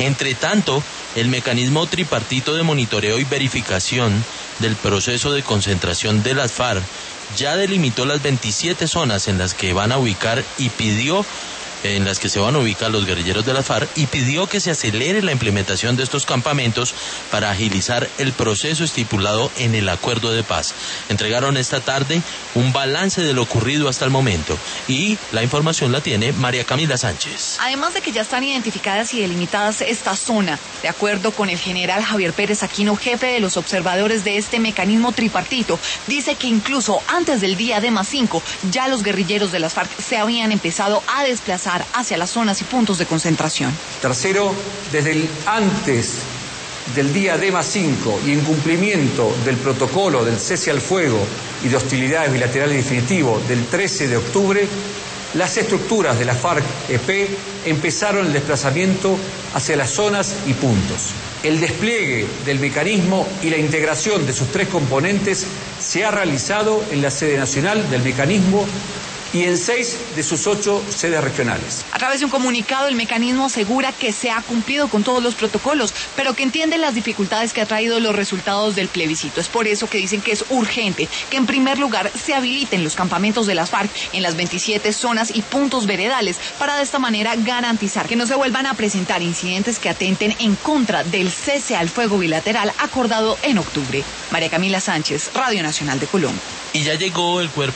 Entre tanto, el mecanismo tripartito de monitoreo y verificación del proceso de concentración de las FARC ya delimitó las 27 zonas en las que se van a ubicar los guerrilleros de las FARC y pidió que se acelere la implementación de estos campamentos para agilizar el proceso estipulado en el acuerdo de paz. Entregaron esta tarde un balance de lo ocurrido hasta el momento y la información la tiene María Camila Sánchez. Además de que ya están identificadas y delimitadas esta zona, de acuerdo con el general Javier Pérez Aquino, jefe de los observadores de este mecanismo tripartito, dice que incluso antes del día D+5 ya los guerrilleros de las FARC se habían empezado a desplazar hacia las zonas y puntos de concentración. Tercero, desde antes del día D+5 y en cumplimiento del protocolo del cese al fuego y de hostilidades bilaterales definitivo del 13 de octubre, las estructuras de la FARC-EP empezaron el desplazamiento hacia las zonas y puntos. El despliegue del mecanismo y la integración de sus tres componentes se ha realizado en la sede nacional del mecanismo y en 6 de sus 8 sedes regionales. A través de un comunicado, el mecanismo asegura que se ha cumplido con todos los protocolos, pero que entiende las dificultades que ha traído los resultados del plebiscito. Es por eso que dicen que es urgente que en primer lugar se habiliten los campamentos de las FARC en las 27 zonas y puntos veredales para de esta manera garantizar que no se vuelvan a presentar incidentes que atenten en contra del cese al fuego bilateral acordado en octubre. María Camila Sánchez, Radio Nacional de Colombia. Y ya llegó el cuerpo